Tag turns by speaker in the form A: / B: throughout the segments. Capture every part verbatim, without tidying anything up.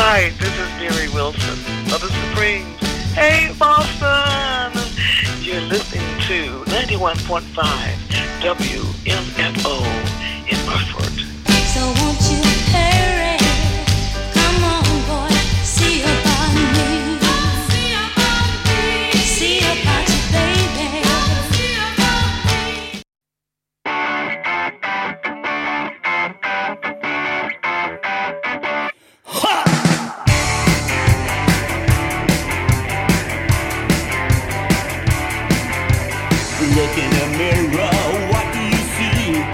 A: Hi, this is Mary Wilson of the Supremes. Hey, Boston! You're listening to ninety-one point five W M F O in Hartford.
B: So won't you hurry? Come on, boy, see about me. See about me. See about you, baby. See about me.
C: Ha! Look in the mirror, what do you see?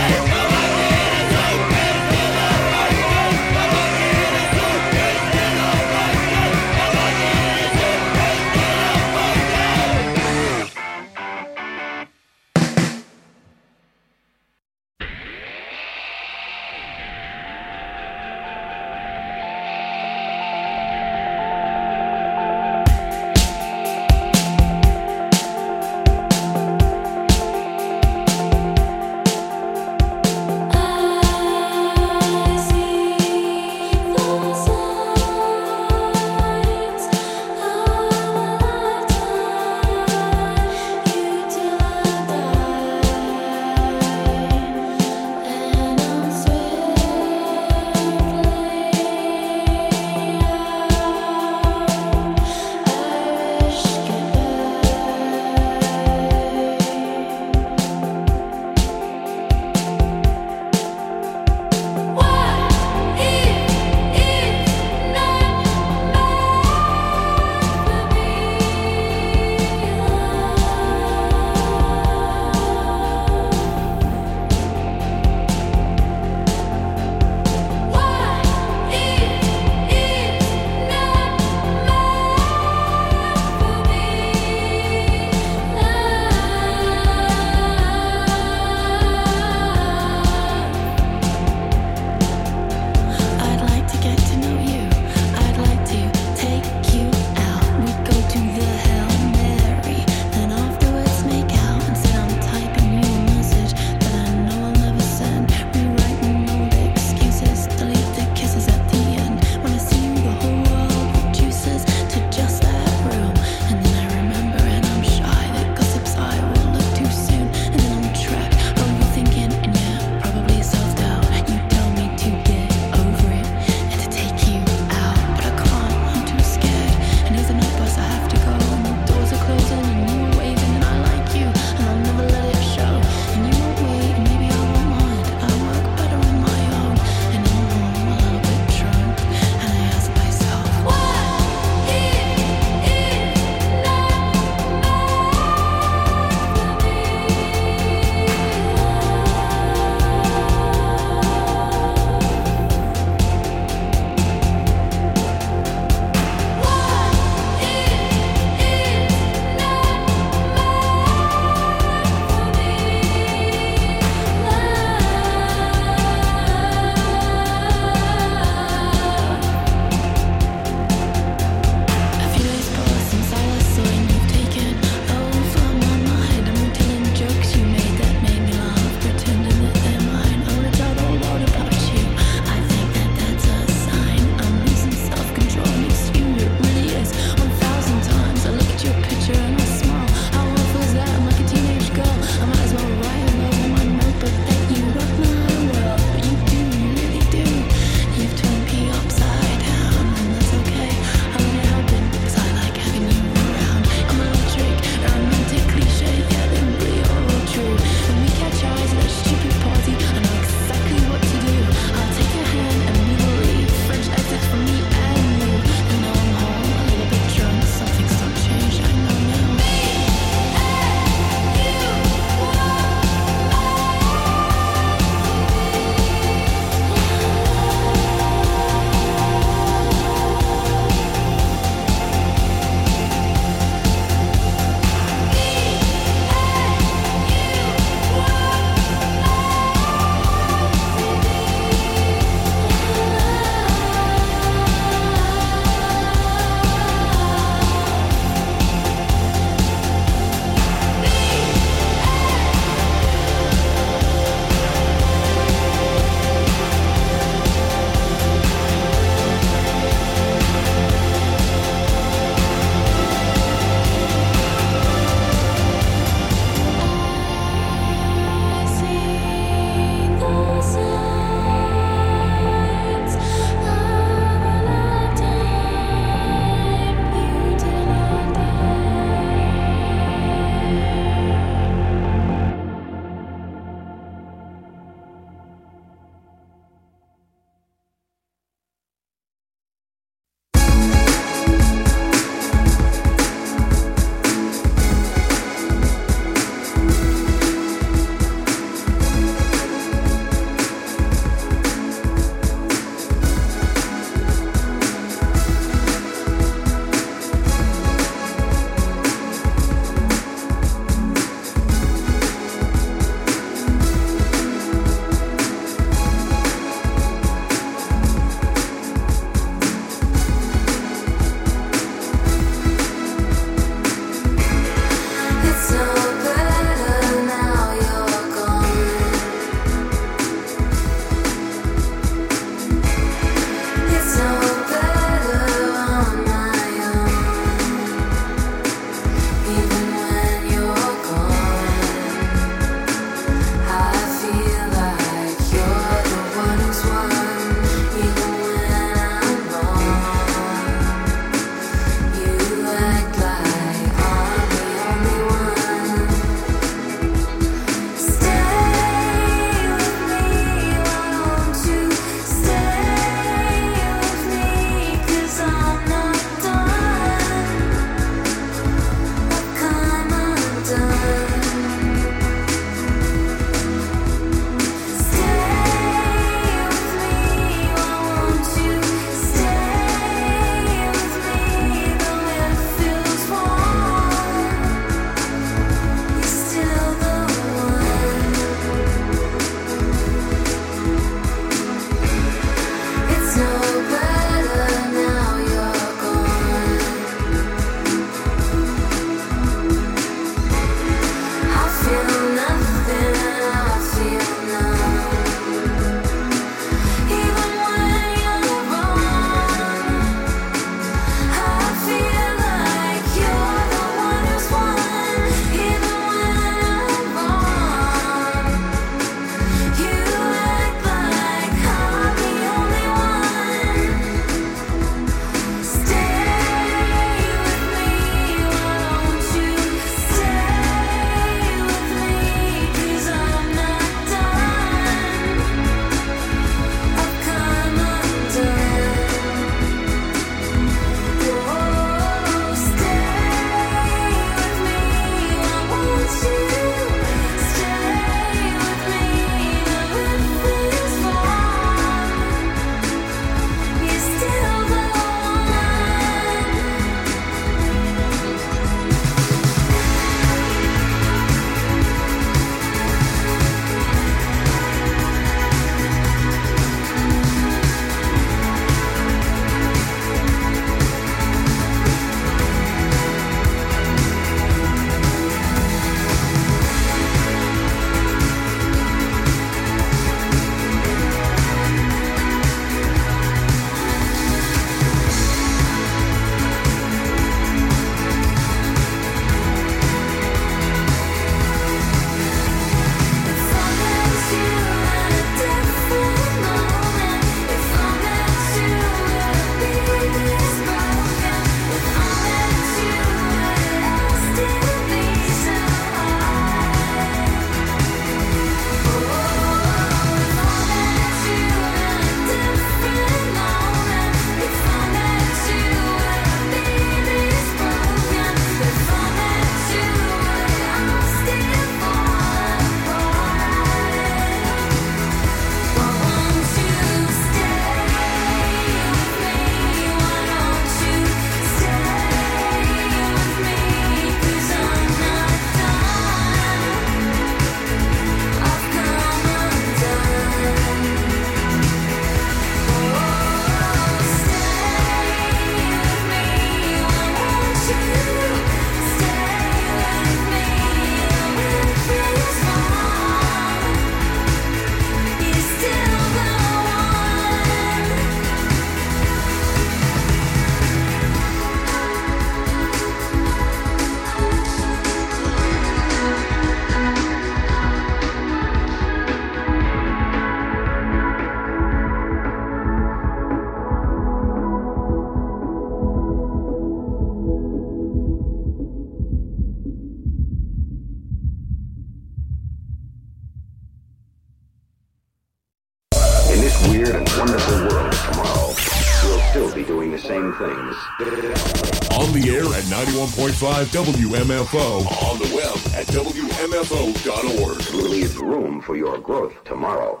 C: this weird and wonderful world of tomorrow, we'll still be doing the same things.
D: On the air at ninety-one point five W M F O. On the web at W M F O dot org.
C: Leave room for your growth tomorrow.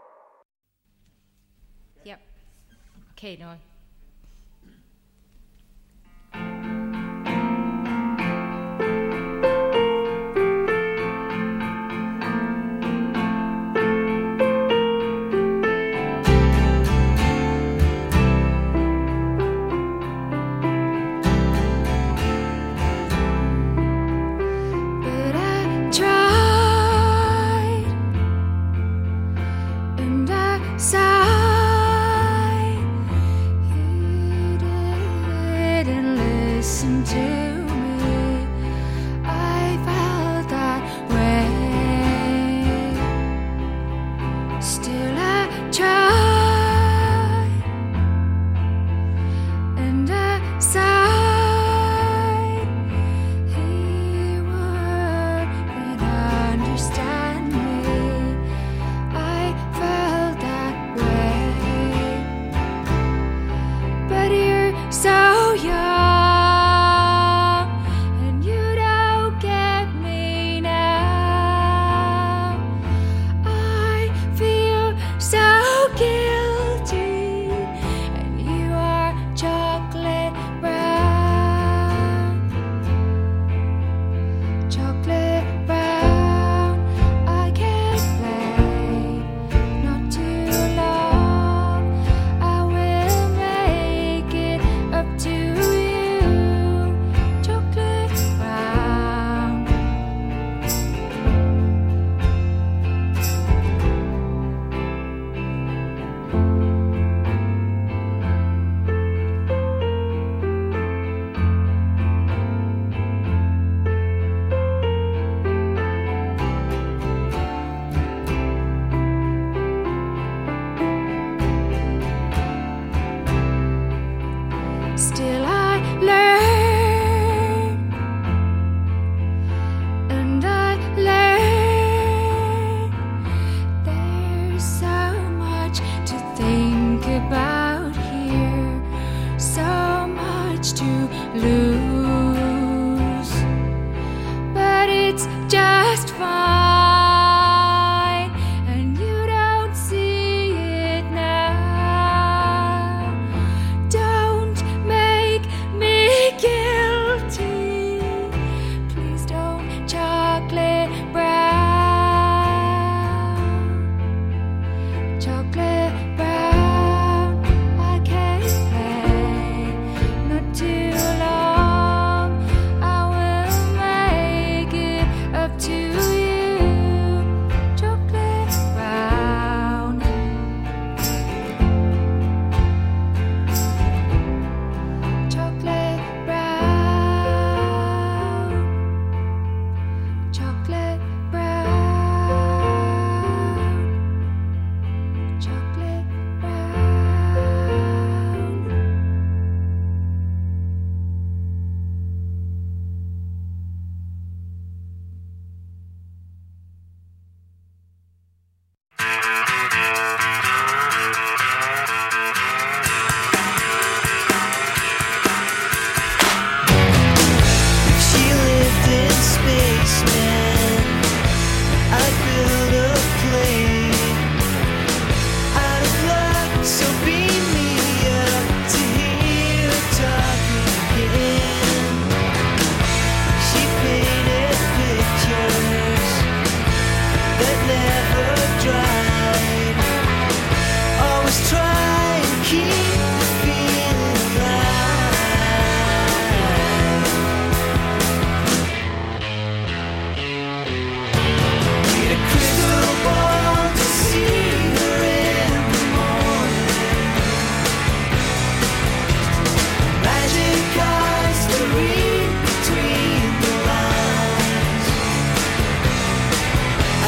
E: Yep. Okay, Noah.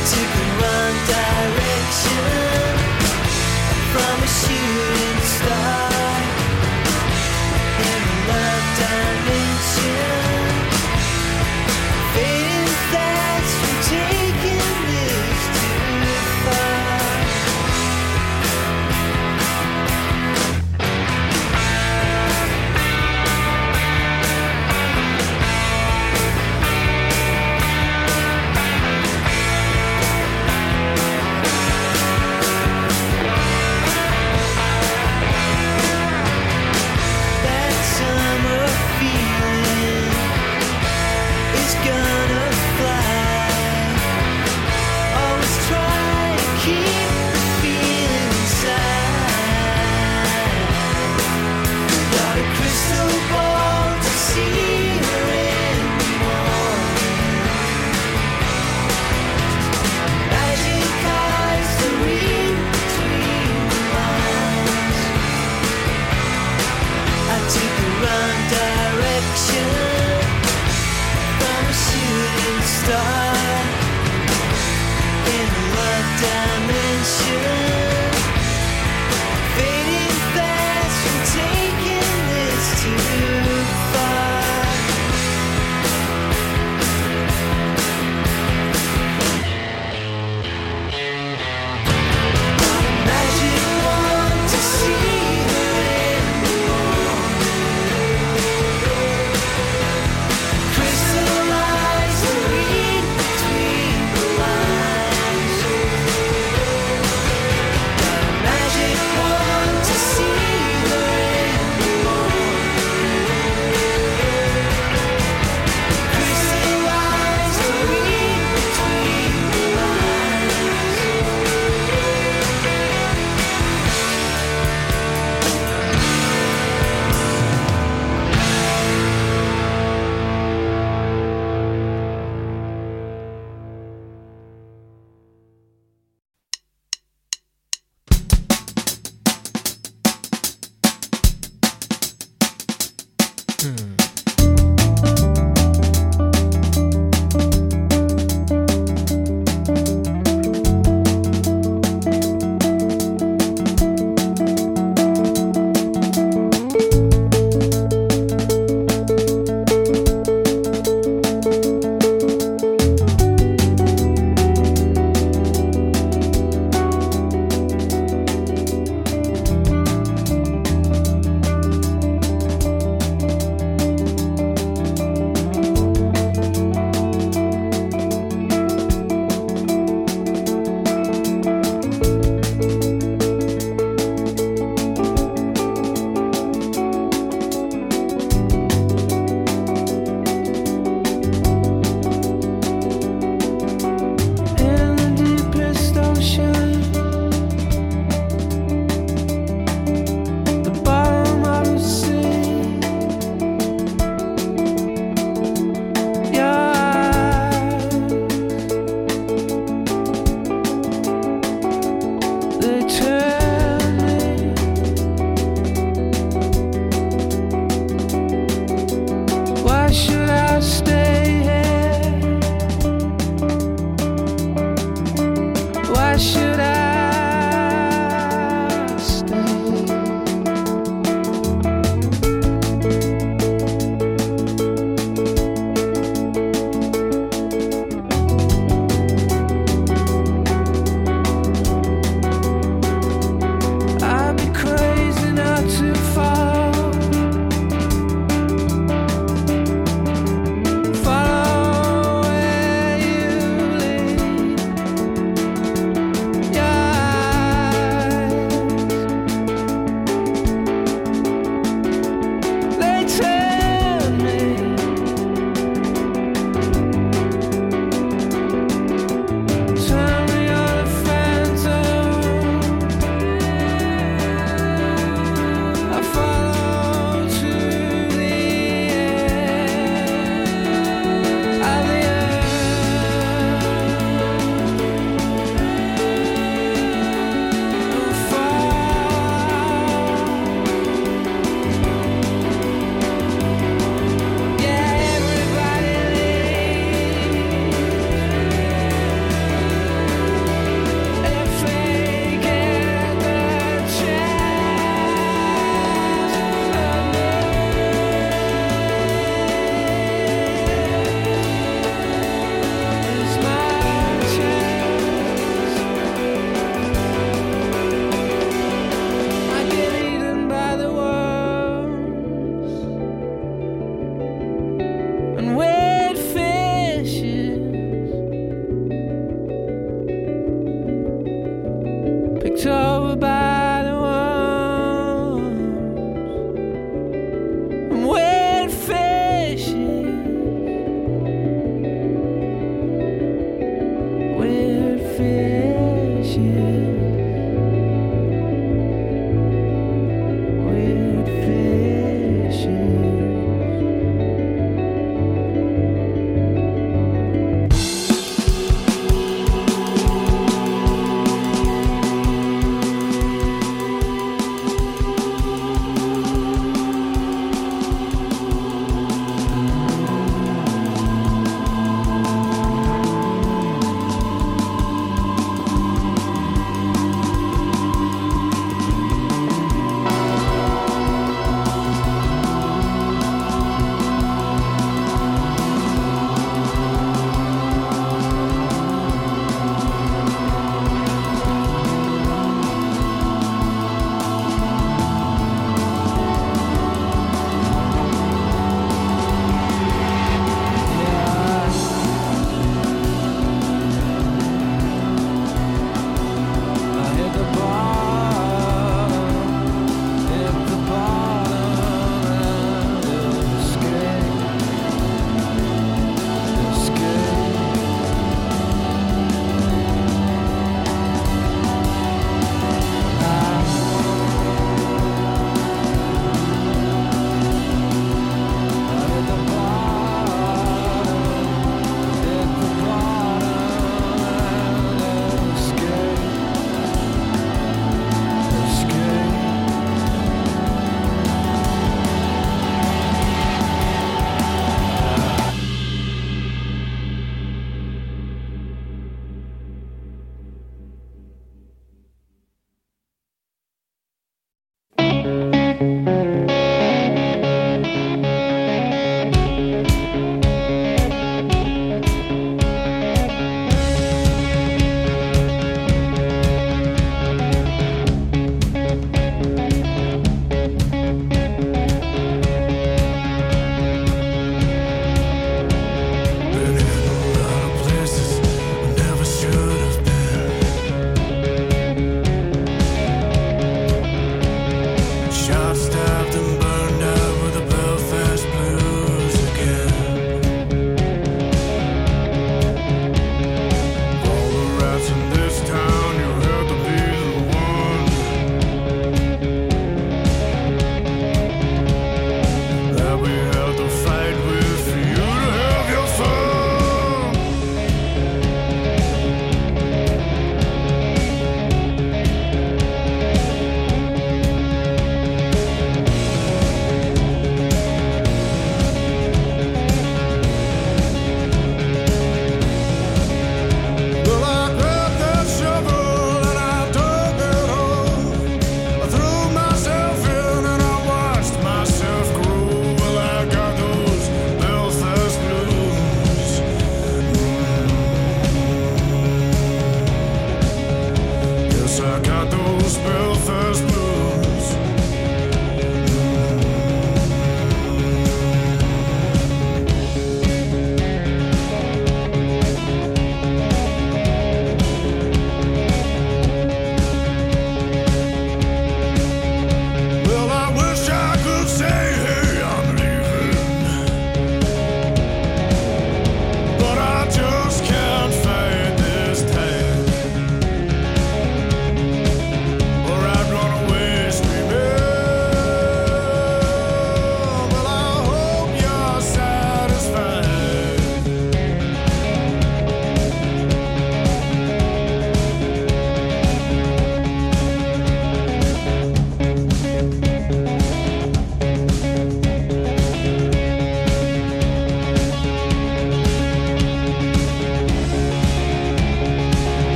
F: From a shooting star.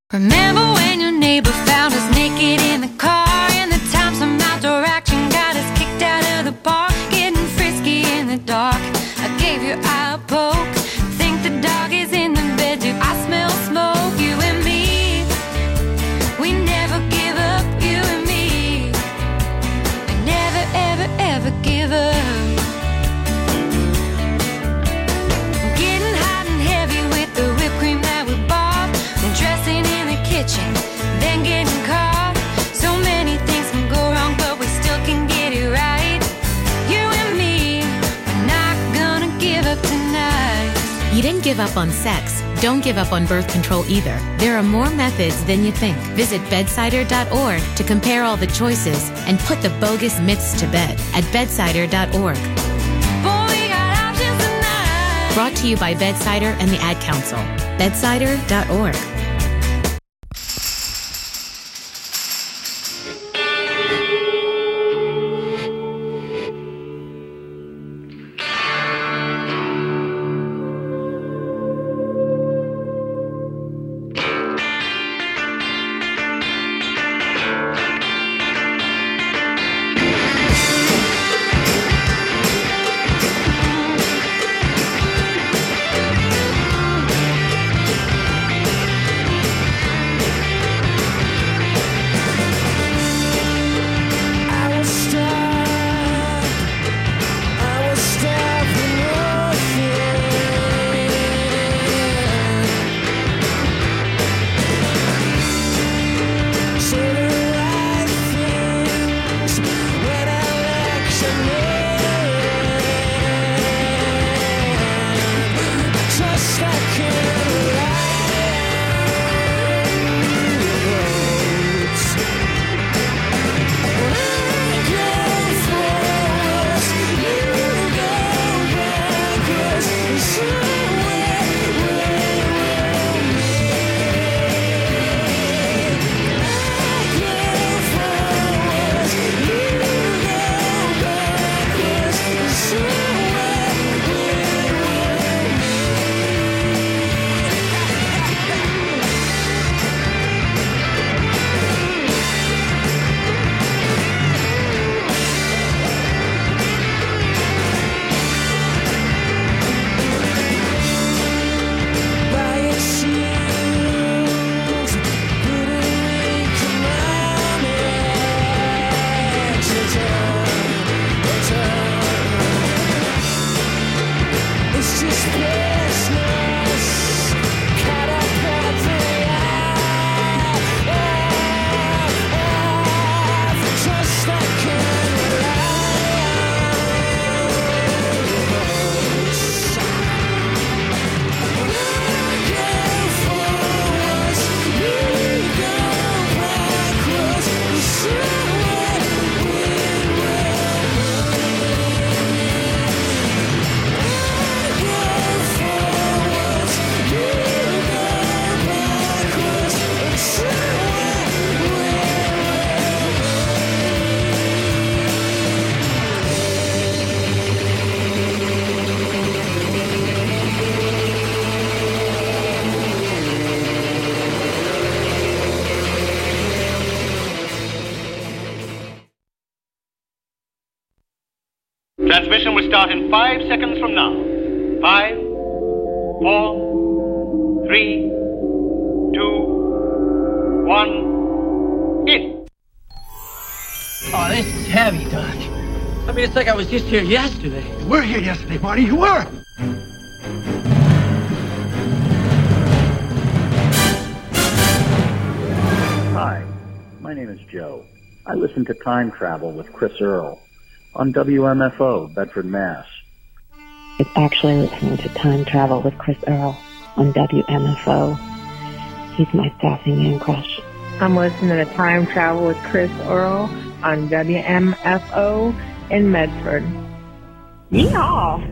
B: Remember when your neighbor found us naked in the car, and the time some outdoor action got us kicked out of the park, getting frisky in the dark. I gave your eye a poke, think the dog is in the bed too. I smell smoke, you and me. We never give up, you and me. We never, ever, ever give up. Getting hot and heavy with the whipped cream that we bought, and dressing in the kitchen, then getting caught. So many things can go wrong, but we still can get it right. You and me, we're not gonna give up tonight.
F: You didn't give up on sex. Don't give up on birth control either. There are more methods than you think. Visit bedsider dot org to compare all the choices and put the bogus myths to bed at bedsider dot org.
B: Boy, we got options tonight.
F: Brought to you by Bedsider and the Ad Council. bedsider dot org.
G: Transmission will start in five seconds from now. Five, four, three, two, one, in.
H: Oh, this is heavy, Doc. I mean, it's like I was just here yesterday.
I: You were here yesterday, Marty. You were.
J: Hi, my name is Joe. I listen to Time Travel with Chris Earl on W M F O, Bedford, Mass.
K: It's actually listening to Time Travel with Chris Earl on W M F O. He's my sassy man crush.
L: I'm listening to Time Travel with Chris Earl on W M F O in Medford. Yeehaw!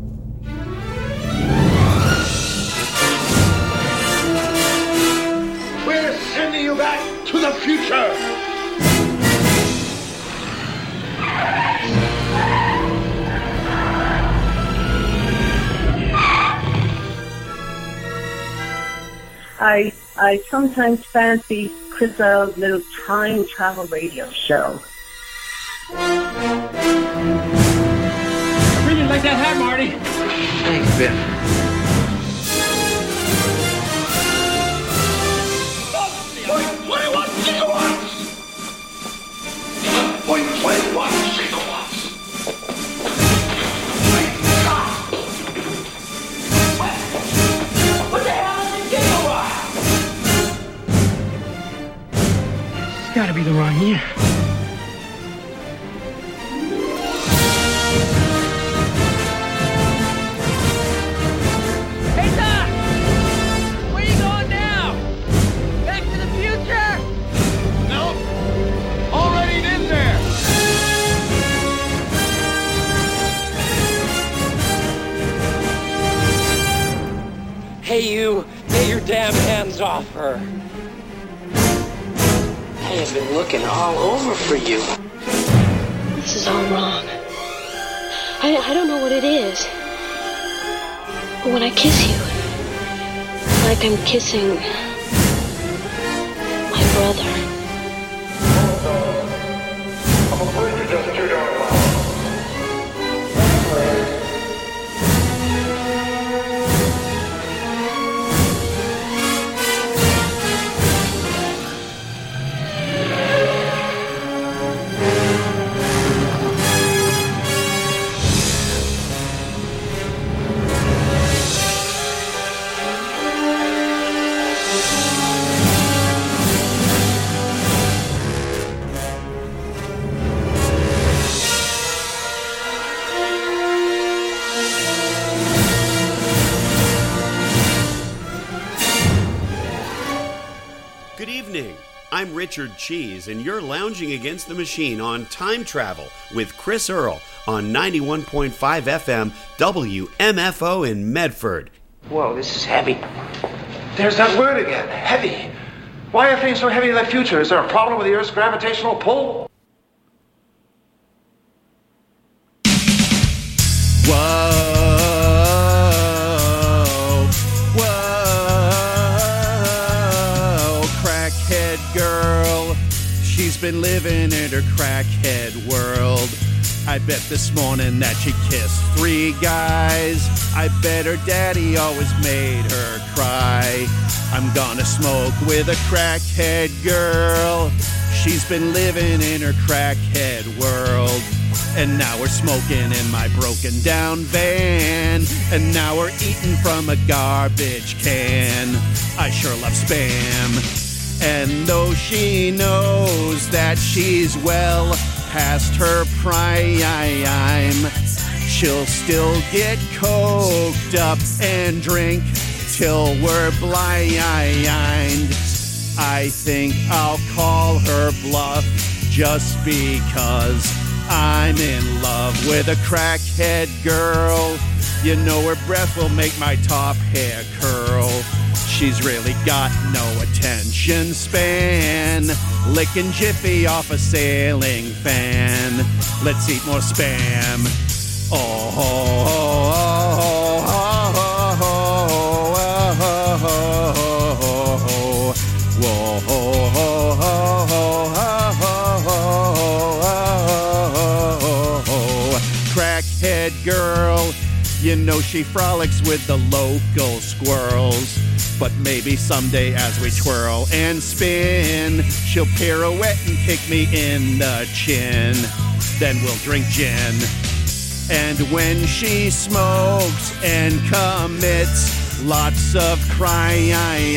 I: We're sending you back to the future!
M: I I sometimes fancy Chris Earl's little time travel radio show.
H: I really like that hat, Marty.
I: Thanks, Biff. twenty-one gigawatts! Point twenty-one gigawatts! What the hell is a gigawatt?
H: It's gotta be the wrong year.
N: Hey, Doc! Where you going now? Back to the future?
I: No. Already been there.
N: Hey, you! Get your damn hands off her! I have been looking all over for you.
O: This is all wrong. I, I don't know what it is. But when I kiss you, it's like I'm kissing my brother.
I: I'm afraid you're just too darn loud.
P: Good evening. I'm Richard Cheese, and you're lounging against the machine on Time Travel with Chris Earl on ninety-one point five F M W M F O in Medford.
N: Whoa, this is heavy.
I: There's that word again, heavy. Why are things so heavy in the future? Is there a problem with the Earth's gravitational pull?
Q: Whoa, whoa, crackhead girl. She's been living in her crackhead world. I bet this morning that she kissed three guys. I bet her daddy always made her cry. I'm gonna smoke with a crackhead girl. She's been living in her crackhead world. And now we're smoking in my broken down van. And now we're eating from a garbage can. I sure love Spam. And though she knows that she's well past her prime, she'll still get coked up and drink till we're blind. I think I'll call her bluff just because I'm in love with a crackhead girl. You know her breath will make my top hair curl. She's really got no attention span. Licking Jiffy off a sailing fan. Let's eat more Spam. Oh, oh, oh, oh, oh, oh, oh, crackhead girl. You know she frolics with the local squirrels. But maybe someday as we twirl and spin, she'll pirouette and kick me in the chin. Then we'll drink gin. And when she smokes and commits lots of crime,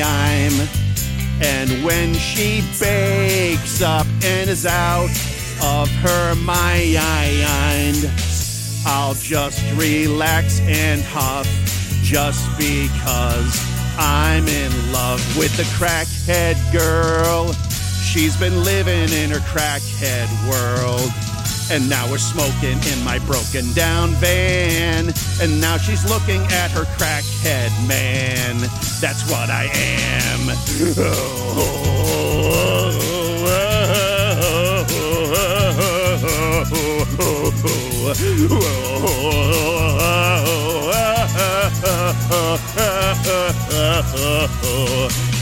Q: and when she bakes up and is out of her mind, I'll just relax and huff just because I'm in love with the crackhead girl. She's been living in her crackhead world. And now we're smoking in my broken down van. And now she's looking at her crackhead man. That's what I am.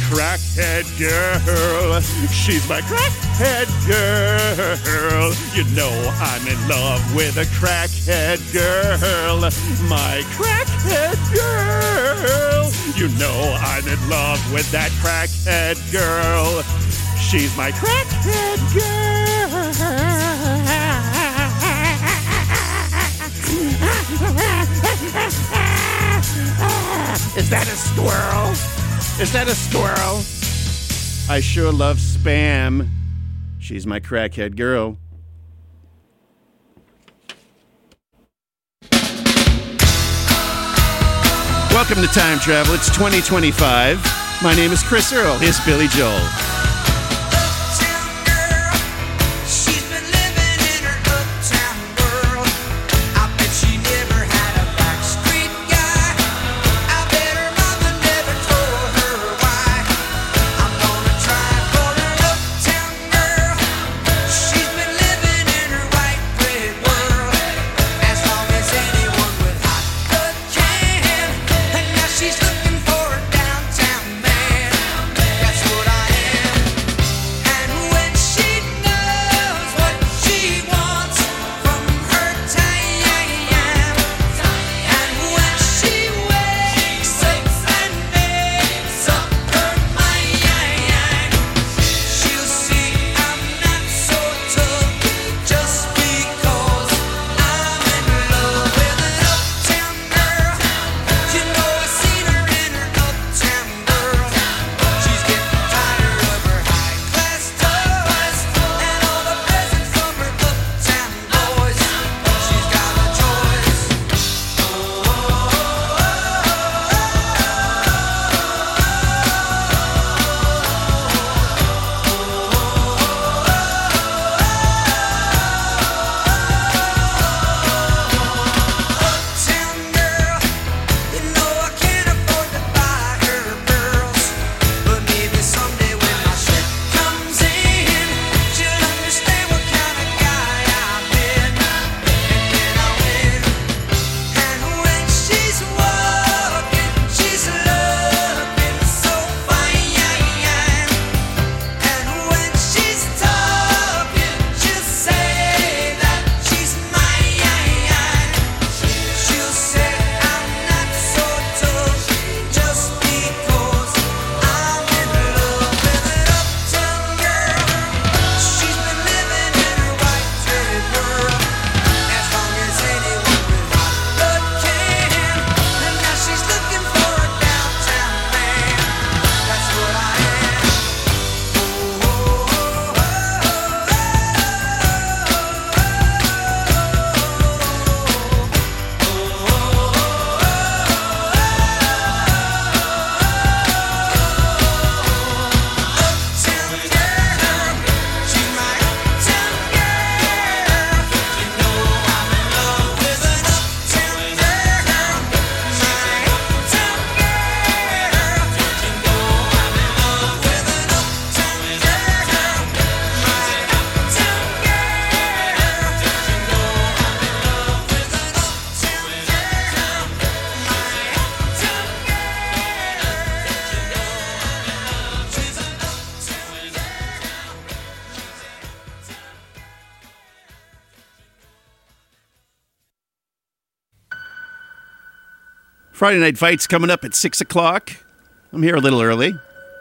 Q: crackhead girl. She's my crackhead girl. You know I'm in love with a crackhead girl. My crackhead girl. You know I'm in love with that crackhead girl. She's my crackhead girl. Is that a squirrel? Is that a squirrel? I sure love Spam. She's my crackhead girl. Welcome to Time Travel. It's twenty twenty-five. My name is Chris Earl. Here's Billy Joel. Friday Night Fights coming up at six o'clock. I'm here a little early.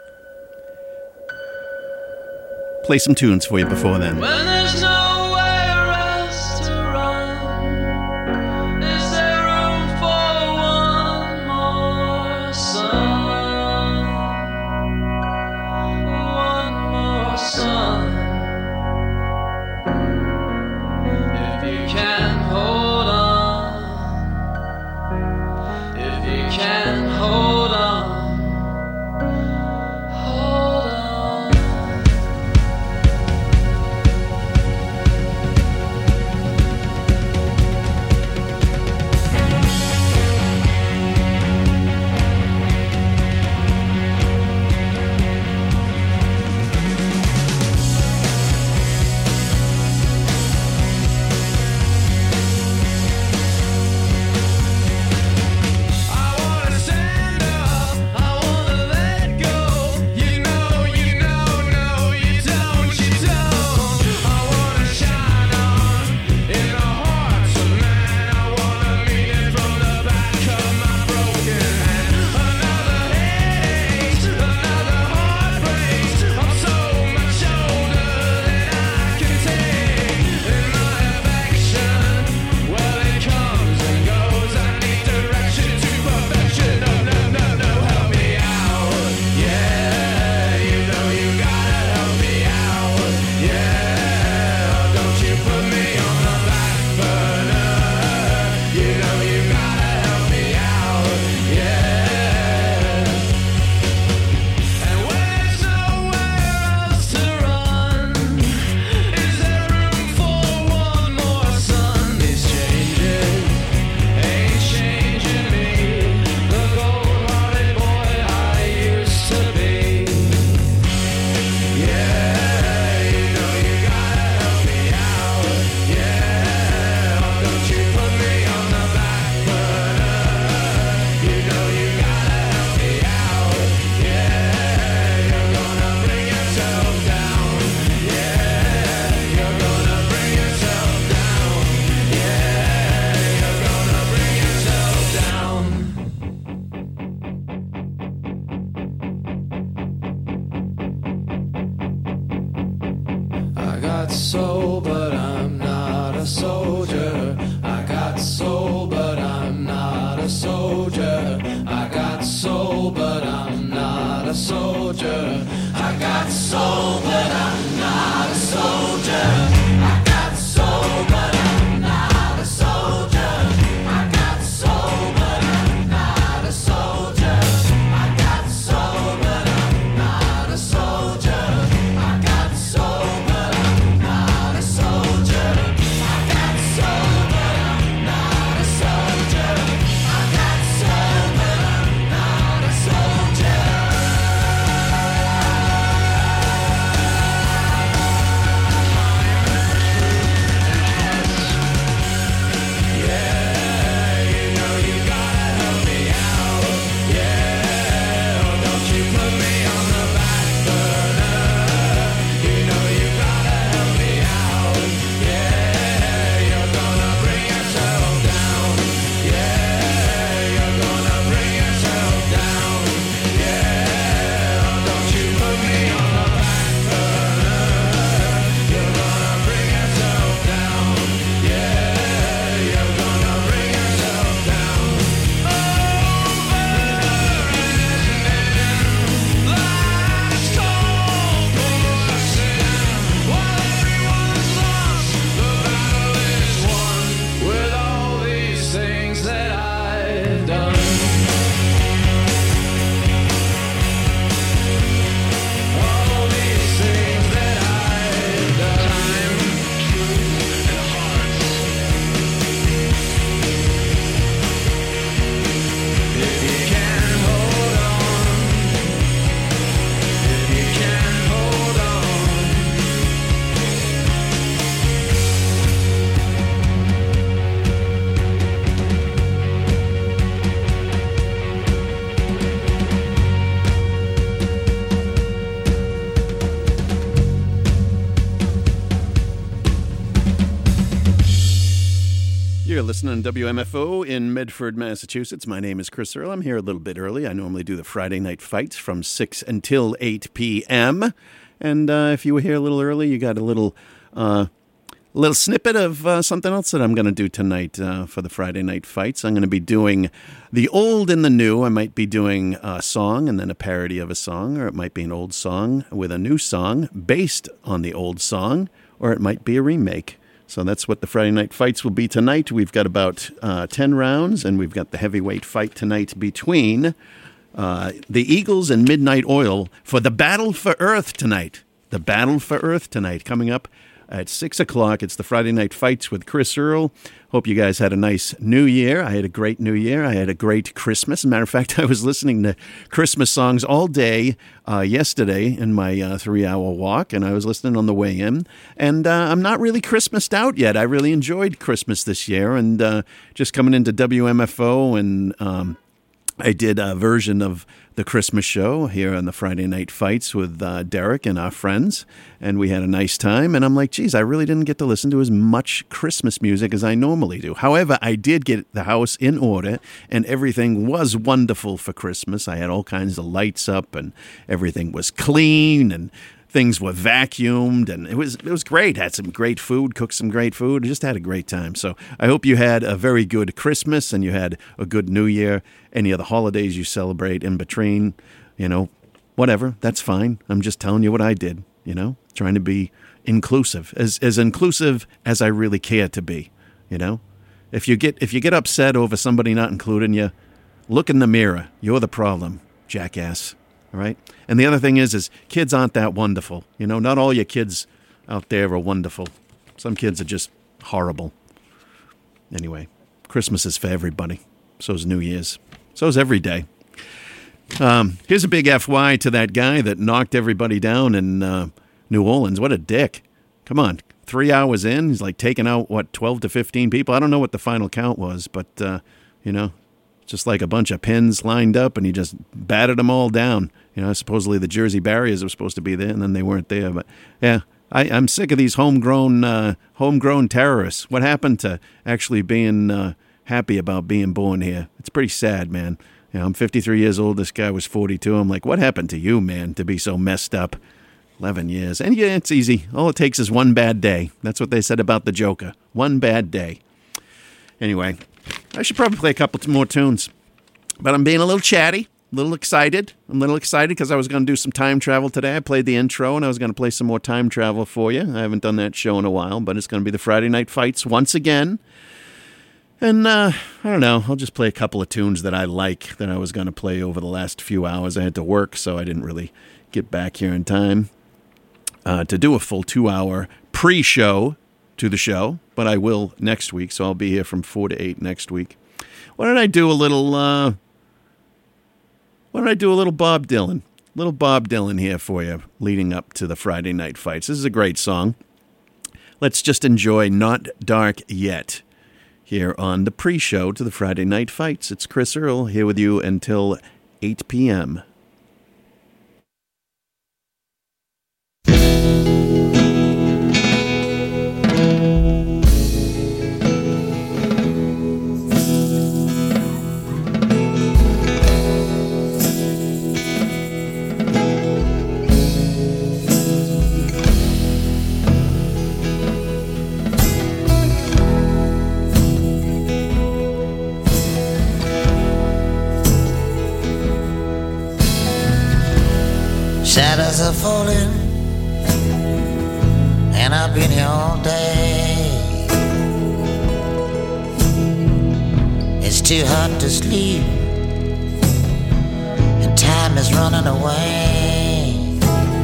Q: Play some tunes for you before then.
N: When there's nowhere else to run, is there room for one more sun? One more sun. If you can hold on, if you can hold on, hold on.
R: got soul, but I'm not a soldier. I got soul, but I'm not a soldier. I got soul, but I'm not a soldier. I got soul, but I'm not a soldier. I got soul, but I'm not a soldier. I got soul, but I'm not a soldier. I got soul, but I'm not a soldier. I got soul, but I'm not a soldier. I got soul, but I'm not a soldier. I got soul, but I'm not a soldier. With all these things that I've done, all these things that I've done, time, truth, and hearts. If you can hold on, if you can hold on.
Q: You're listening to W M F O in Medford, Massachusetts. My name is Chris Earl. I'm here a little bit early. I normally do the Friday night fights from six until eight p.m. And uh, if you were here a little early, you got a little uh, little snippet of uh, something else that I'm going to do tonight uh, for the Friday night fights. I'm going to be doing the old and the new. I might be doing a song and then a parody of a song, or it might be an old song with a new song based on the old song, or it might be a remake. So that's what the Friday night fights will be tonight. We've got about uh, ten rounds, and we've got the heavyweight fight tonight between uh, the Eagles and Midnight Oil for the Battle for Earth tonight. The Battle for Earth tonight, coming up at six o'clock. It's the Friday night fights with Chris Earl. Hope you guys had a nice New Year. I had a great New Year. I had a great Christmas. As a matter of fact, I was listening to Christmas songs all day uh, yesterday in my uh, three-hour walk, and I was listening on the way in. And uh, I'm not really Christmased out yet. I really enjoyed Christmas this year, and uh, just coming into W M F O, and um, I did a version of the Christmas show here on the Friday Night Fights with uh, Derek and our friends, and we had a nice time. And I'm like, geez, I really didn't get to listen to as much Christmas music as I normally do. However, I did get the house in order, and everything was wonderful for Christmas. I had all kinds of lights up, and everything was clean, and things were vacuumed, and it was it was great. Had some great food, cooked some great food, just had a great time. So I hope you had a very good Christmas and you had a good New Year. Any of the holidays you celebrate in between, you know, whatever, that's fine. I'm just telling you what I did, you know, trying to be inclusive, as as inclusive as I really care to be, you know. If you get if you get upset over somebody not including you, look in the mirror. You're the problem, jackass. All right. And the other thing is, is kids aren't that wonderful. You know, not all your kids out there are wonderful. Some kids are just horrible. Anyway, Christmas is for everybody. So is New Year's. So is every day. Um, here's a big F Y to that guy that knocked everybody down in uh, New Orleans. What a dick. Come on. Three hours in, he's like taking out, what, twelve to fifteen people? I don't know what the final count was, but, uh, you know, just like a bunch of pins lined up, and he just batted them all down. You know, supposedly the Jersey Barriers were supposed to be there, and then they weren't there. But, yeah, I, I'm sick of these homegrown uh, homegrown terrorists. What happened to actually being uh, happy about being born here? It's pretty sad, man. You know, I'm fifty-three years old. This guy was forty-two. I'm like, what happened to you, man, to be so messed up? eleven years. And yeah, it's easy. All it takes is one bad day. That's what they said about the Joker. One bad day. Anyway, I should probably play a couple more tunes. But I'm being a little chatty, a little excited. I'm a little excited because I was going to do some time travel today. I played the intro, and I was going to play some more time travel for you. I haven't done that show in a while, but it's going to be the Friday Night Fights once again. And, uh, I don't know, I'll just play a couple of tunes that I like that I was going to play over the last few hours. I had to work, so I didn't really get back here in time uh, to do a full two-hour pre-show to the show, but I will next week, so I'll be here from four to eight next week. Why don't I do a little, uh, why don't I do a little Bob Dylan? Little Bob Dylan here for you, leading up to the Friday Night Fights. This is a great song. Let's just enjoy Not Dark Yet here on the pre-show to the Friday Night Fights. It's Chris Earl here with you until eight p.m.
S: Shadows are falling, and I've been here all day. It's too hot to sleep, and time is running away.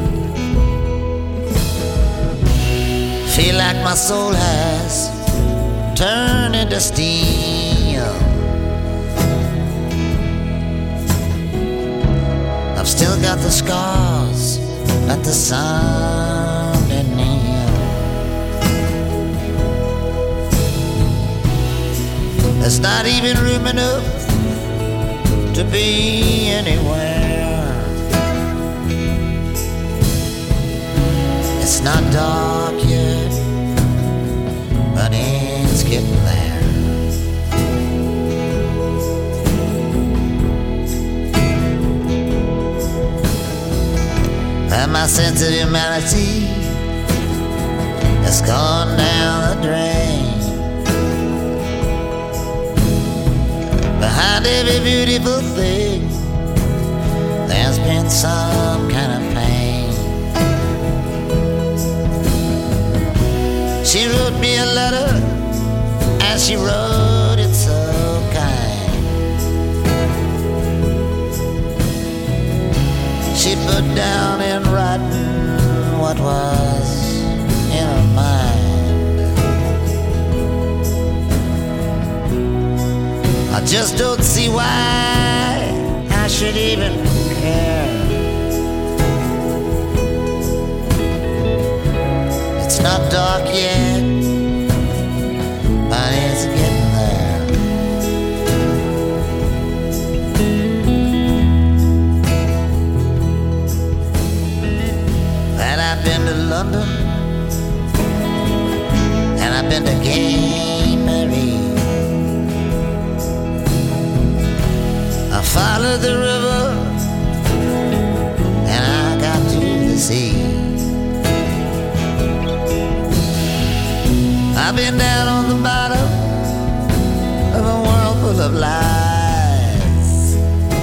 S: Feel like my soul has turned into steam. I've still got the scars, not the sound in me. There's not even room enough to be anywhere. It's not dark yet, but it's getting there. And my sense of humanity has gone down the drain. Behind every beautiful thing, there's been some kind of pain. She wrote me a letter, and she wrote it so kind. She put down in writing what was in her mind. I just don't see why I should even care. It's not dark yet, but it's getting there. And I've been to London, and I've been to Gay Mary. I followed the river, and I got to the sea. I've been down on the bottom of a world full of lies.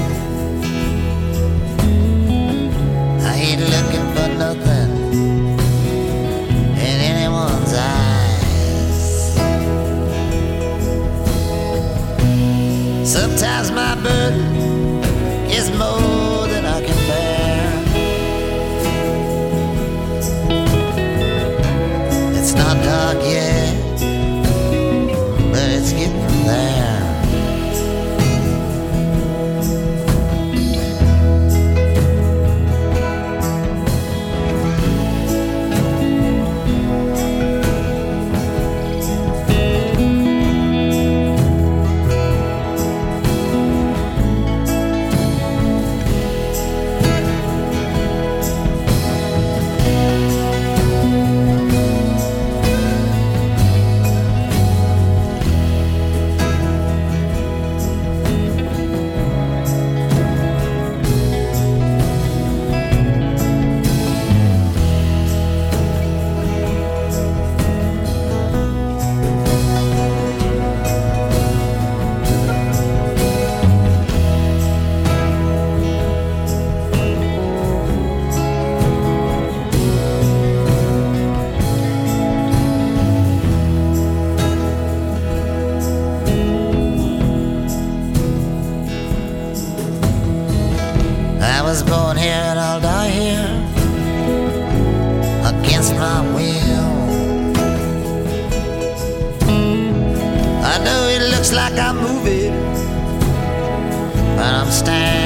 S: I ain't looking for nothing in anyone's eyes. Sometimes my burden is more than I can bear. It's not dark yet, I was born here and I'll die here, against my will. I know it looks like I'm moving, but I'm standing